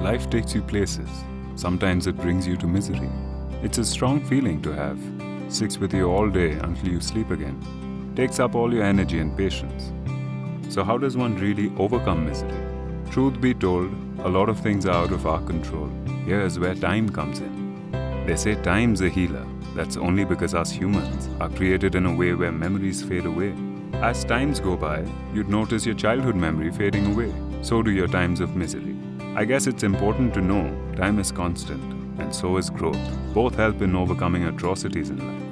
Life takes you places. Sometimes it brings you to misery. It's a strong feeling to have. Sticks with you all day until you sleep again. Takes up all your energy and patience. So how does one really overcome misery? Truth be told, a lot of things are out of our control. Here's where time comes in. They say time's a healer. That's only because us humans are created in a way where memories fade away. As times go by, you'd notice your childhood memory fading away. So do your times of misery. I guess it's important to know time is constant, and so is growth. Both help in overcoming atrocities in life.